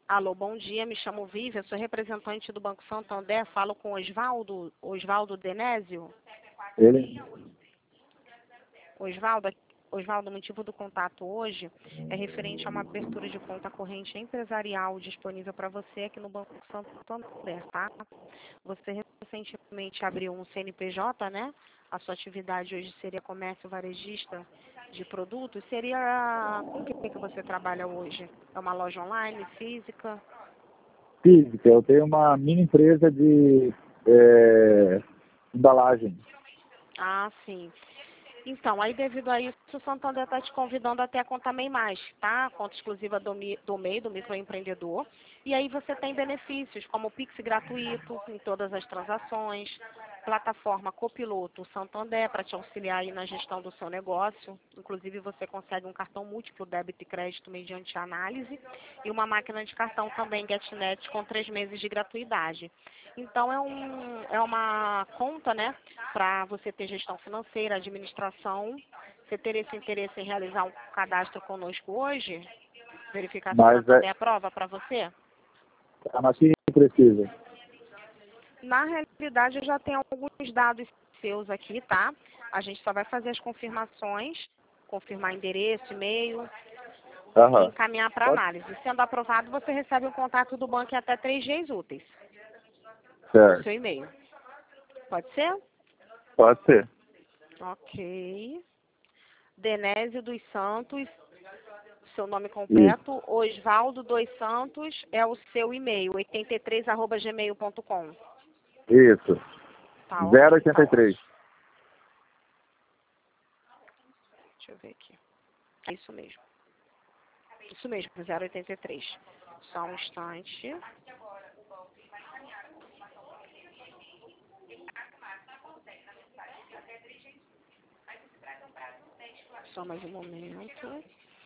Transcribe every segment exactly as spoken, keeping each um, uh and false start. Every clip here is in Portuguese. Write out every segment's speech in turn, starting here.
Alô, bom dia, me chamo Vivian, sou representante do Banco Santander, falo com Osvaldo, Osvaldo Denésio. Ele? Osvaldo, Osvaldo, o motivo do contato hoje é referente a uma abertura de conta corrente empresarial disponível para você aqui no Banco Santander, tá? Você recentemente abriu um C N P J, né? A sua atividade hoje seria comércio varejista de produtos. Seria com o que que você trabalha hoje? É uma loja online, física? Física. Eu tenho uma mini empresa de é, embalagem. Ah, sim. Então, aí devido a isso, o Santander está te convidando até a conta MEI Mais, tá? Conta exclusiva do, Mi- do MEI, do microempreendedor. E aí você tem benefícios como Pix gratuito em todas as transações, plataforma Copiloto Santander para te auxiliar aí na gestão do seu negócio. Inclusive você consegue um cartão múltiplo débito e crédito mediante análise e uma máquina de cartão também GetNet com três meses de gratuidade. Então é, um, é uma conta, né, para você ter gestão financeira, administração. Você ter esse interesse em realizar um cadastro conosco hoje? Verificar se o Mas Santander é, aprova para você? mas que precisa? Na realidade, eu já tenho alguns dados seus aqui, tá? A gente só vai fazer as confirmações, confirmar endereço, e-mail e Aham. encaminhar para Pode? análise. Sendo aprovado, você recebe um contato do banco em até três dias úteis no Certo. seu e-mail. Pode ser? Pode ser. Ok. Denésio dos Santos, seu nome Isso. completo, Osvaldo dos Santos é o seu e-mail, oitenta e três arroba gmail ponto com. Isso. Tá, zero ok. oitenta e três. Deixa eu ver aqui. É isso mesmo. Isso mesmo, zero oitenta e três. Só um instante. Só mais um momento.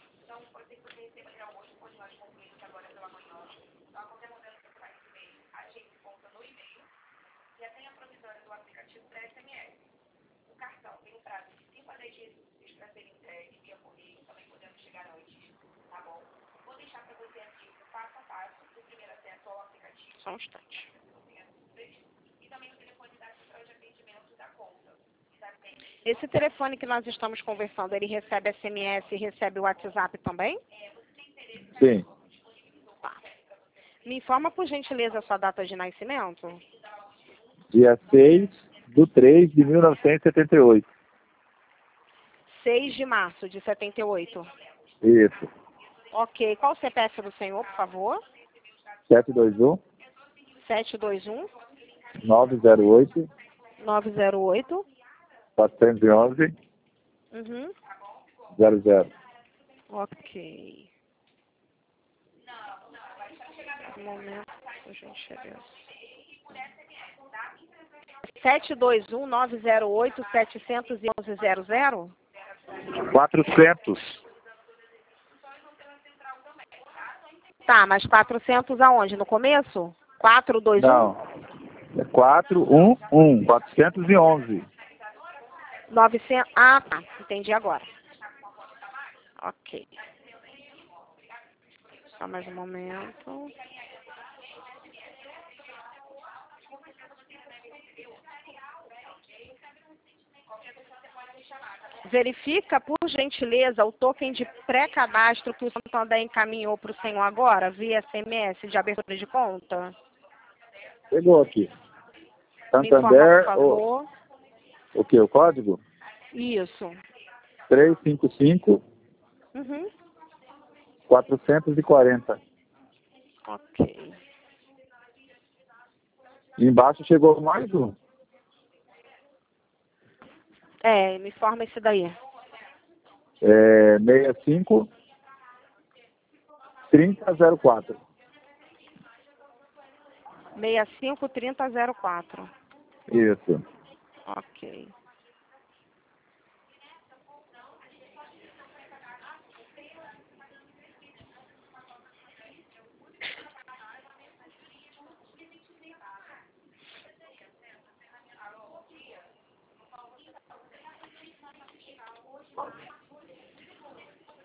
Só um instante. Esse telefone que nós estamos conversando, ele recebe S M S e recebe o WhatsApp também? Sim. Tá. Me informa, por gentileza, a sua data de nascimento? Dia seis do três de mil novecentos e setenta e oito. seis de março de setenta e oito. Isso. Ok. Qual o C P F do senhor, por favor? sete dois um, sete dois um, nove zero oito, nove zero oito. quatrocentos e onze, Uhum. zero zero. Ok. Um momento, por gentileza. sete dois um, nove zero oito, sete um um, zero zero? quatrocentos. Tá, mas quatrocentos aonde? No começo? quatro dois um? Não. É quatro um um. quatrocentos e onze. novecentos. Ah, tá. Entendi agora. Ok. Só mais um momento. Verifica, por gentileza, o token de pré-cadastro que o Santander encaminhou para o senhor agora, via S M S de abertura de conta. Chegou aqui. Me informa, por Santander, o, favor. o que? O código? Isso. trezentos e cinquenta e cinco, Uhum. quatrocentos e quarenta. Ok. E embaixo chegou mais um. É, me informa esse daí. É, sessenta e cinco, trinta zero quatro. sessenta e cinco, trinta, zero quatro. Isso. Ok.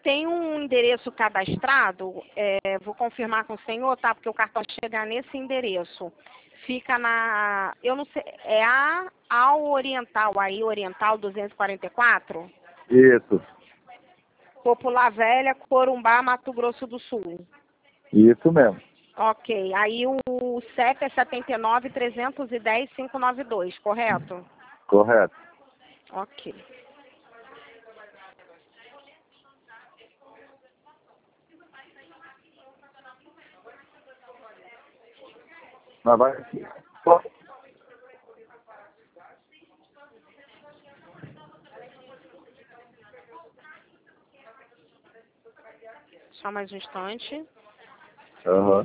tem um endereço cadastrado, é, vou confirmar com o senhor, tá? Porque o cartão chegar nesse endereço. Fica na, eu não sei, é a ao Oriental, aí Oriental duzentos e quarenta e quatro? Isso, Popular Velha, Corumbá, Mato Grosso do Sul. isso mesmo. Ok, aí o C E P é setenta e nove, trezentos e dez, quinhentos e noventa e dois, correto? Correto. Ok. Mas vai... Só- Só mais um instante. Aham.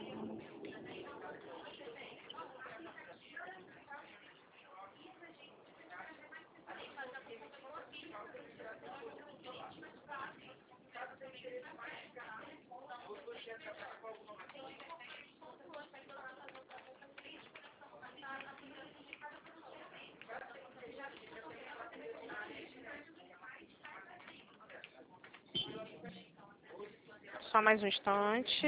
Só mais um instante.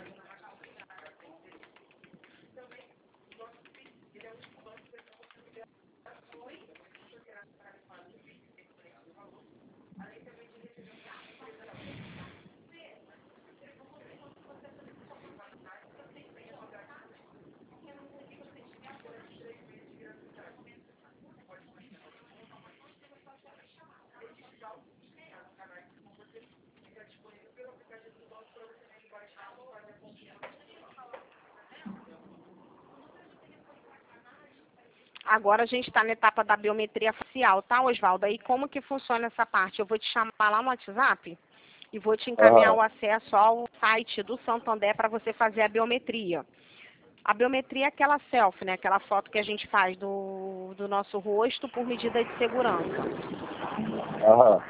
Agora a gente está na etapa da biometria facial, tá, Oswaldo? Aí como que funciona essa parte? Eu vou te chamar lá no WhatsApp e vou te encaminhar Aham. o acesso ao site do Santander para você fazer a biometria. A biometria é aquela selfie, né? Aquela foto que a gente faz do, do nosso rosto por medida de segurança. Aham.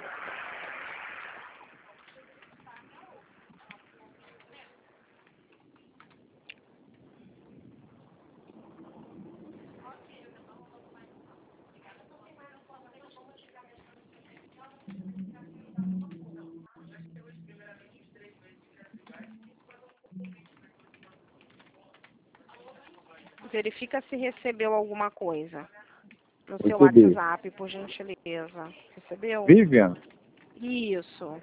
Verifica se recebeu alguma coisa no seu Recebi. WhatsApp, por gentileza. Recebeu? Vivian? Isso.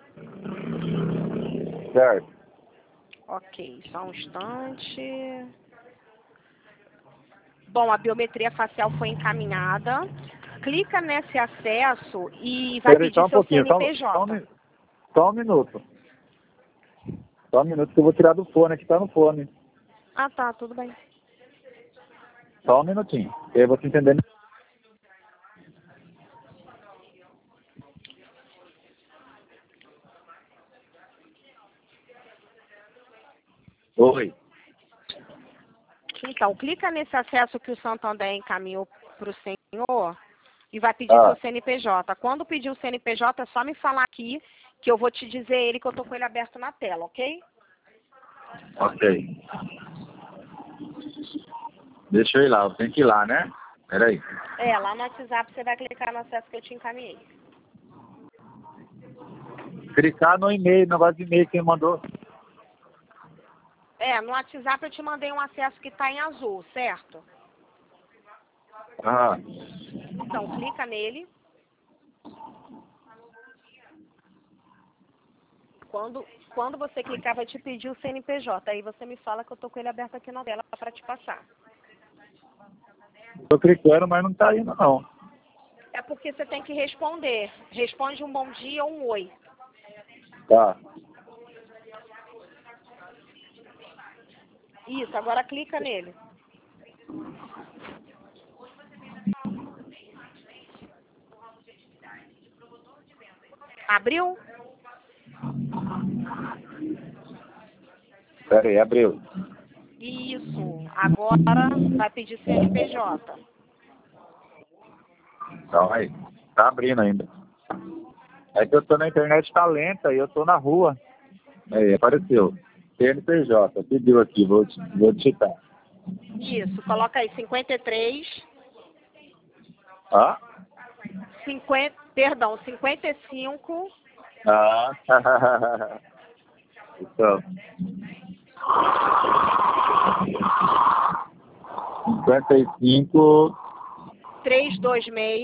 Certo. Ok, só um instante. Bom, a biometria facial foi encaminhada. Clica nesse acesso e vai Peraí, pedir só um seu pouquinho. Só, só, um, C N P J. mi- só um minuto. Só um minuto que eu vou tirar do fone, aqui tá no fone. Ah, tá, tudo bem. Só um minutinho. E aí você entender. Oi. Então, clica nesse acesso que o Santander encaminhou para o senhor e vai pedir Ah, seu C N P J. Quando pedir o C N P J, é só me falar aqui que eu vou te dizer ele que eu tô com ele aberto na tela, ok? ok. Deixa eu ir lá, eu tenho que ir lá, né? Peraí. É, lá no WhatsApp você vai clicar no acesso que eu te encaminhei. Clicar no e-mail, no negócio de e-mail que mandou. É, no WhatsApp eu te mandei um acesso que está em azul, certo? Ah, Então, clica nele. Quando, quando você clicar, vai te pedir o C N P J. Aí você me fala que eu tô com ele aberto aqui na tela para te passar. tô clicando, mas não tá indo, não. É porque você tem que responder. Responde um bom dia ou um oi. Tá. Isso, agora clica nele. Abriu? Peraí, abriu. Isso. Agora vai pedir C N P J. Então aí. Tá abrindo ainda. É que eu tô na internet, tá lenta e eu tô na rua. Aí, apareceu. C N P J, pediu aqui, vou, vou digitar. Isso. Coloca aí cinquenta e três. Ah? cinquenta, perdão, cinquenta e cinco, Ah, então. cinquenta e cinco. três dois seis.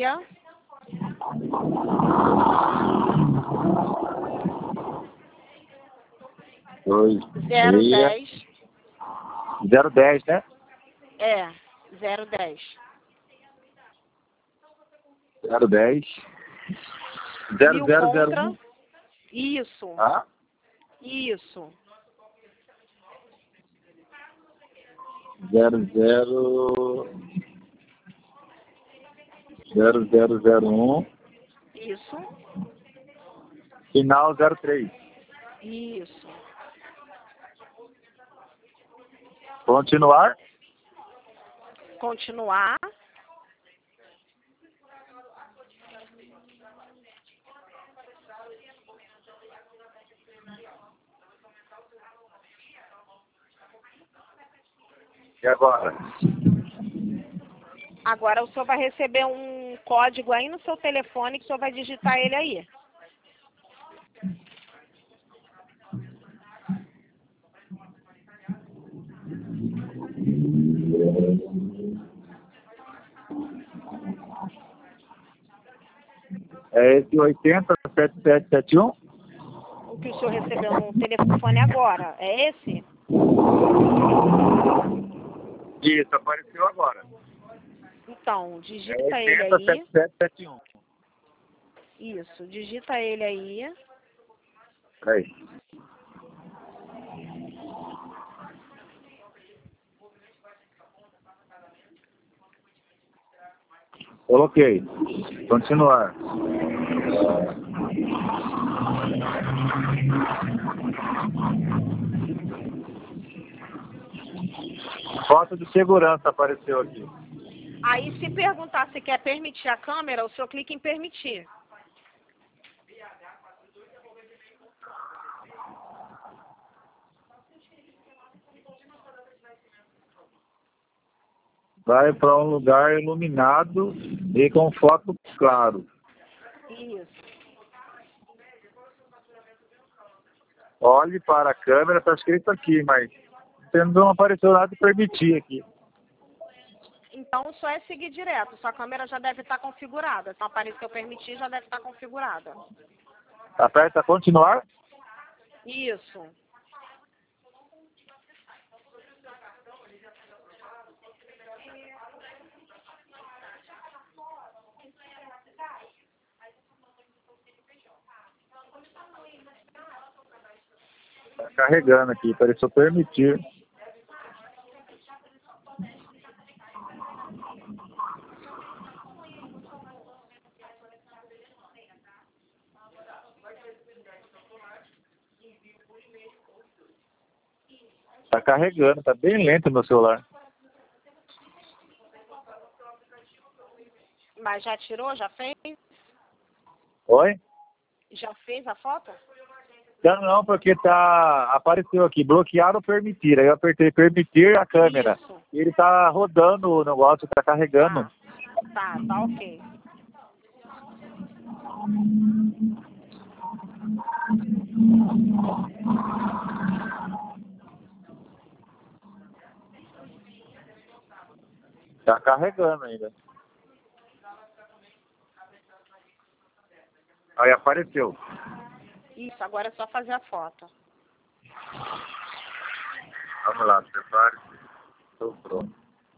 Dois, zero meia. dez. Zero dez, né? É, zero dez. Zero dez. E Zero o zero zero contra? um. Isso, Ah? isso. Zero zero. Zero zero zero um. Isso, Final zero três. isso. Continuar. Continuar. E agora? Agora o senhor vai receber um código aí no seu telefone que o senhor vai digitar ele aí. É esse oitenta sete sete sete um? O que o senhor recebeu no telefone agora, é esse? Isso, apareceu agora. Então, É digita ele oitenta aí. sete sete sete um. Isso, digita ele aí. Peraí. Coloquei. Continuar. Foto de segurança apareceu aqui. Aí se perguntar se quer permitir a câmera, o senhor clica em permitir. Vai para um lugar iluminado e com foco claro. Isso. Olhe para a câmera, está escrito aqui, mas não apareceu nada de permitir aqui. Então só é seguir direto. Sua câmera já deve estar configurada. Se não apareceu permitir, já deve estar configurada. Aperta continuar. Isso. Está carregando aqui, apareceu permitir. Está carregando, está bem lento meu celular. Mas já tirou? Já fez? Oi? Já fez a foto? Não, não, porque tá, apareceu aqui, bloquear ou permitir. Aí eu apertei permitir a câmera. Isso. E ele tá rodando o negócio, tá carregando. Tá. Tá, tá ok. Tá carregando ainda. Aí apareceu. Isso, agora é só fazer a foto. Vamos lá, prepare. Estou pronto.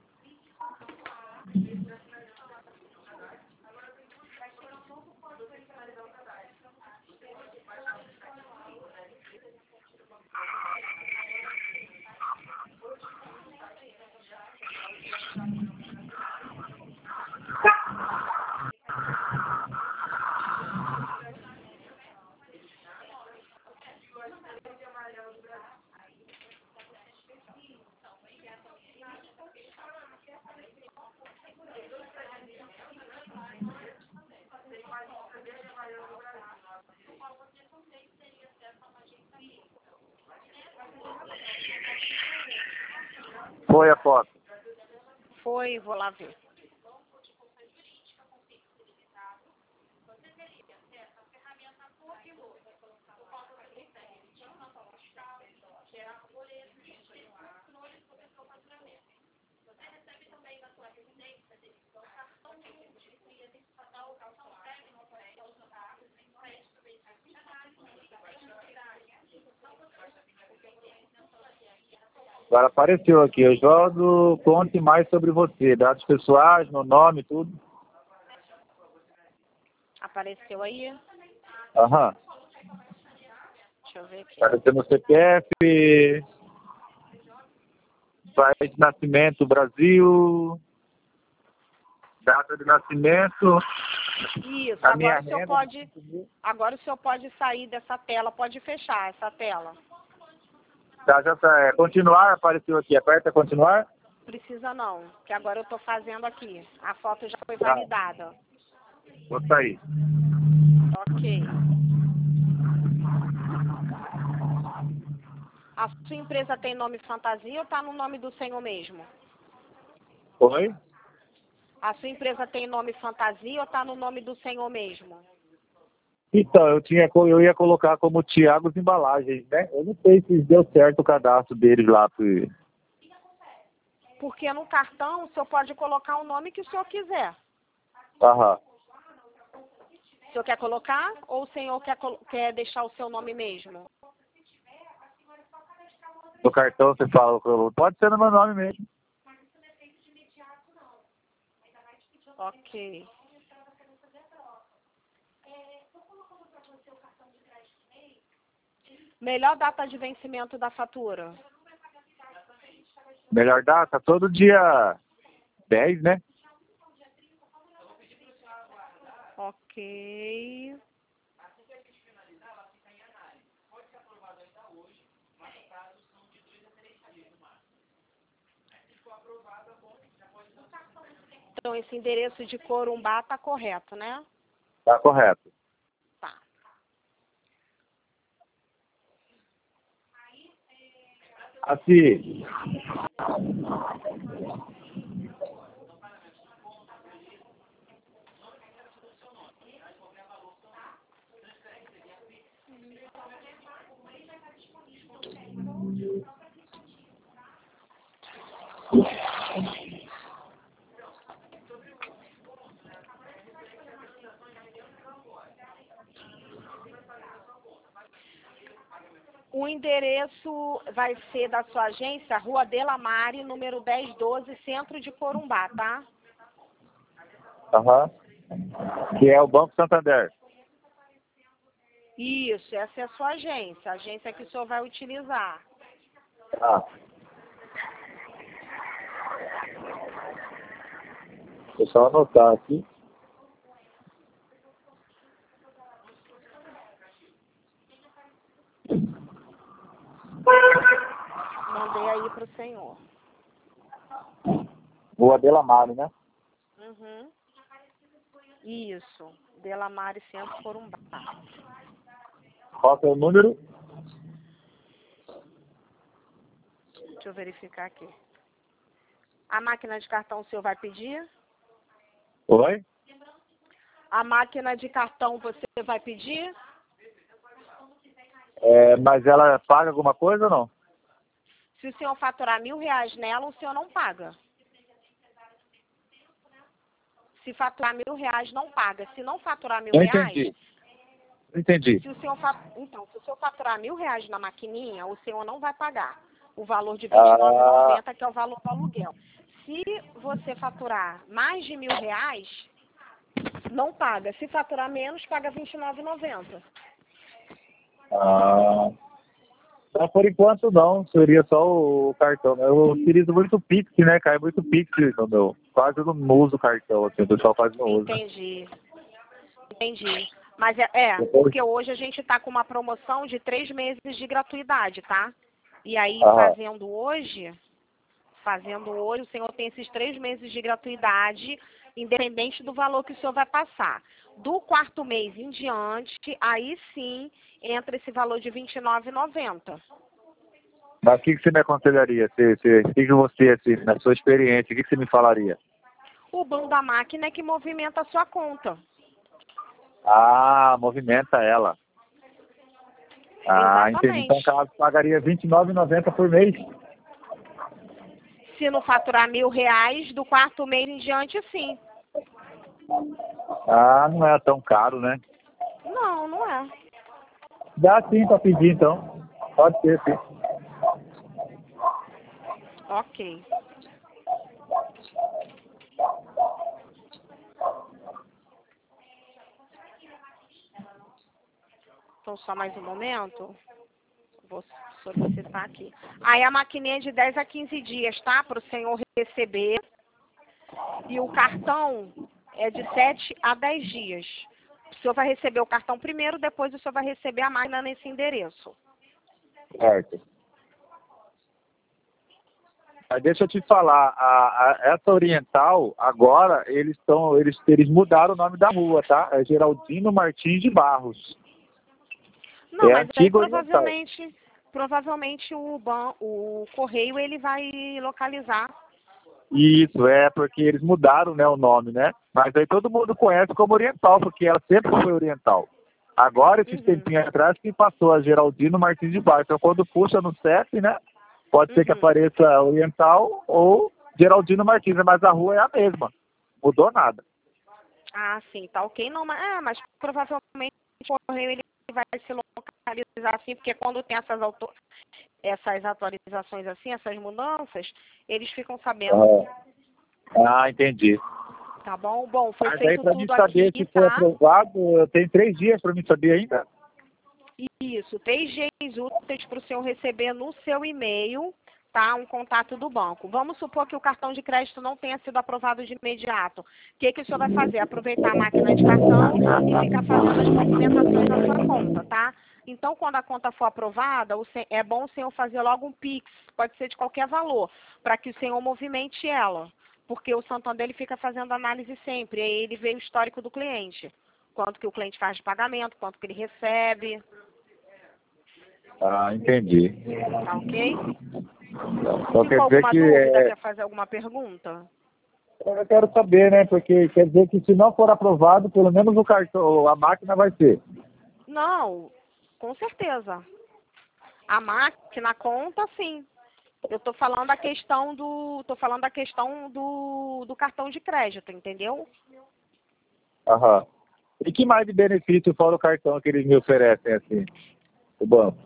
Foi a foto. Foi, vou lá ver. Agora apareceu aqui. Oswaldo, conte mais sobre você. Dados pessoais, meu nome, tudo. Apareceu aí? Aham. Deixa eu ver aqui. Apareceu no C P F. País de nascimento, Brasil. Data de nascimento. Isso, A agora minha o senhor renda. pode. Agora o senhor pode sair dessa tela, pode fechar essa tela. Tá, já tá. É, continuar, apareceu aqui. Aperta continuar. Precisa não, que agora eu estou fazendo aqui. A foto já foi Tá. validada. Vou sair. Ok. A sua empresa tem nome fantasia ou está no nome do senhor mesmo? Oi? A sua empresa tem nome fantasia ou está no nome do senhor mesmo? Então, eu, tinha, eu ia colocar como Thiago Embalagens, né? Eu não sei se deu certo o cadastro deles lá. Porque... Porque no cartão o senhor pode colocar o nome que o senhor quiser. Aham. O senhor quer colocar ou o senhor quer, quer deixar o seu nome mesmo? No cartão você fala, pode ser no meu nome mesmo. Ok. Melhor data de vencimento da fatura? Melhor data? Todo dia dez, né? Ok. Então, esse endereço de Corumbá está correto, né? Tá correto. Tá. Assim, O endereço vai ser da sua agência, Rua Delamare, número dez doze, centro de Corumbá, tá? aham. Que é o Banco Santander. Isso, essa é a sua agência, a agência que o senhor vai utilizar. Tá. Deixa eu só anotar aqui. Mandei aí para o senhor. Rua Delamare, né? Uhum. Isso, Delamare, centro de Corumbá. Qual que é o número? Deixa eu verificar aqui. A máquina de cartão o senhor vai pedir? Oi? A máquina de cartão você vai pedir? É, mas ela paga alguma coisa ou não? Se o senhor faturar mil reais nela, o senhor não paga. Se faturar mil reais, não paga. Se não faturar mil Eu reais... entendi. Entendi. Se o senhor fa... Então, se o senhor faturar mil reais na maquininha, o senhor não vai pagar o valor de vinte e nove reais e noventa centavos, que é o valor do aluguel. Se você faturar mais de mil reais, não paga. Se faturar menos, paga vinte e nove reais e noventa centavos. Ah, mas por enquanto não, seria só o cartão. Eu utilizo muito Pix, né? Cai muito Pix no meu. Quase eu não uso o cartão, assim, o pessoal quase não usa. Entendi. Entendi. Mas é, é Depois... porque hoje a gente está com uma promoção de três meses de gratuidade, tá? E aí, Aham. fazendo hoje, fazendo hoje, o senhor tem esses três meses de gratuidade, independente do valor que o senhor vai passar. Do quarto mês em diante, aí sim, entra esse valor de vinte e nove reais e noventa centavos. Mas o que, que você me aconselharia? Se, se, o que, que você, assim, na sua experiência, o que, que você me falaria? O bom da máquina é que movimenta a sua conta. Ah, movimenta ela. Ah, entendi. Então, Exatamente. caso pagaria vinte e nove reais e noventa centavos por mês. Se não faturar mil reais, do quarto mês em diante, sim. Ah, não é tão caro, né? Não, não é. Dá sim para pedir, então. Pode ser, sim. Ok. Então, só mais um momento. Vou solicitar aqui. Aí a maquininha é de dez a quinze dias, tá? Para o senhor receber. E o cartão é de sete a dez dias. O senhor vai receber o cartão primeiro, depois o senhor vai receber a máquina nesse endereço. Certo. Mas deixa eu te falar, a, a, essa Oriental, agora, eles estão, eles, eles mudaram o nome da rua, tá? É Geraldino Martins de Barros. Não, É mas aí antiga Oriental. provavelmente, provavelmente o, ban, o correio ele vai localizar. Isso, é porque eles mudaram, né, o nome, né? Mas aí todo mundo conhece como Oriental, porque ela sempre foi Oriental. Agora, esses Uhum, tempinhos atrás, que passou a Geraldino Martins de Barros. Então, quando puxa no C E P, né, pode ser que uhum. apareça Oriental ou Geraldino Martins, mas a rua é a mesma. Mudou nada. Ah, sim, tá ok. Não, mas, ah, mas provavelmente o correio ele vai se localizar assim, porque quando tem essas, auto, essas atualizações assim, essas mudanças, eles ficam sabendo. Ah, ah, entendi. Tá bom? Bom, foi Mas aí, feito para mim tudo aqui, saber se foi tá? aprovado, eu tenho três dias para mim saber ainda. Isso, três dias úteis para o senhor receber no seu e-mail, tá? Um contato do banco. Vamos supor que o cartão de crédito não tenha sido aprovado de imediato. O que, que o senhor vai fazer? Aproveitar a máquina de cartão e ficar fazendo as movimentações na sua conta, tá? Então, quando a conta for aprovada, o sen- é bom o senhor fazer logo um Pix, pode ser de qualquer valor, para que o senhor movimente ela. Porque o Santander ele fica fazendo análise sempre, aí ele vê o histórico do cliente. Quanto que o cliente faz de pagamento, quanto que ele recebe. Ah, entendi. Tá ok? Então quer Ficou dizer alguma que dúvida? é, Quer fazer alguma pergunta? eu quero saber, né? Porque quer dizer que se não for aprovado, pelo menos o cartão, a máquina vai ser. Não, com certeza. A máquina conta, sim. Eu tô falando a questão do, tô falando a questão do, do cartão de crédito, entendeu? Aham. E que mais de benefício fora o cartão que eles me oferecem, assim, o banco?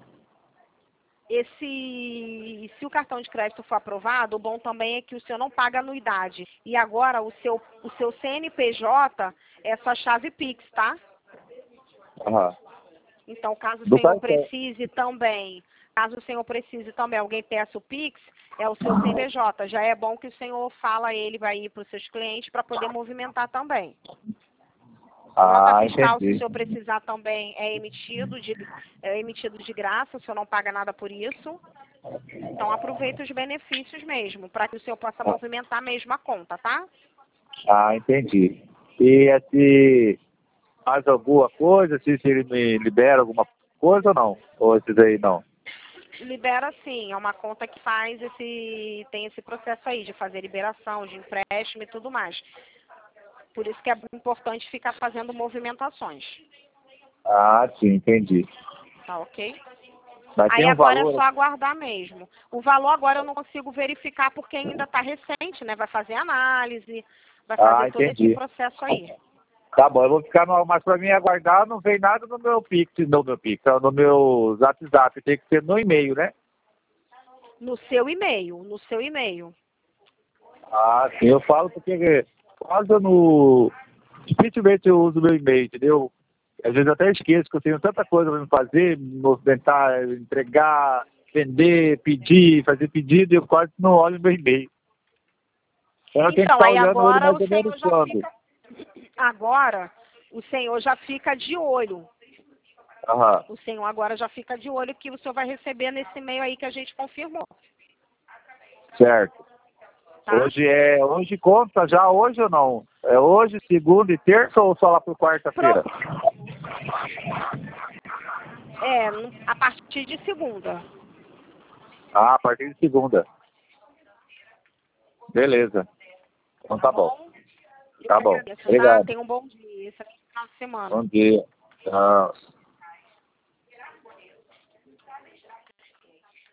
Esse, se o cartão de crédito for aprovado, o bom também é que o senhor não paga anuidade. E agora o seu, o seu C N P J é sua chave Pix, tá? Aham. Então, caso o Do senhor cartão. precise também, caso o senhor precise também, alguém peça o Pix, é o seu C N P J. Já é bom que o senhor fala, ele vai ir para os seus clientes para poder movimentar também. Nota Ah, fiscal, se o entendi. senhor precisar também, é emitido de, é emitido de graça, o senhor não paga nada por isso. Então, aproveita os benefícios mesmo, para que o senhor possa Ah, movimentar mesmo a conta, tá? ah, entendi. E se mais alguma coisa, se, se ele me libera alguma coisa ou não? Ou esses aí não? Libera sim, é uma conta que faz esse, tem esse processo aí de fazer liberação, de empréstimo e tudo mais. Por isso que é importante ficar fazendo movimentações. Ah, sim, entendi. Tá ok? Mas tem Aí um agora é valor? só aguardar mesmo. O valor agora eu não consigo verificar porque ainda está recente, né? Vai fazer análise, vai Ah, fazer todo esse entendi. processo aí. Tá bom, eu vou ficar no, mas para mim aguardar não vem nada no meu Pix, no meu Pix, no meu WhatsApp, tem que ser no e-mail, né? No seu e-mail, no seu e-mail. Ah, sim, eu falo porque quase eu não. Dificilmente eu uso meu e-mail, entendeu? Às vezes eu até esqueço que eu tenho tanta coisa para me fazer, me movimentar, entregar, vender, pedir, fazer pedido, e eu quase não olho meu e-mail. Então eu tenho que Então, estar aí olhando ele agora mais o ou menos senhor já quando. fica. Agora, o senhor já fica de olho. Aham, O senhor agora já fica de olho que o senhor vai receber nesse e-mail aí que a gente confirmou, certo. tá? Hoje é. Hoje conta já hoje ou não? É hoje, segunda e terça ou só lá por Pro- quarta-feira? É, no- a partir de segunda. Ah, a partir de segunda. Beleza. Então Tá tá bom. bom? Eu Tá que bom. agradeço, tá? Obrigado. Tenha um bom dia. Esse é o final de semana. Bom dia. Tchau.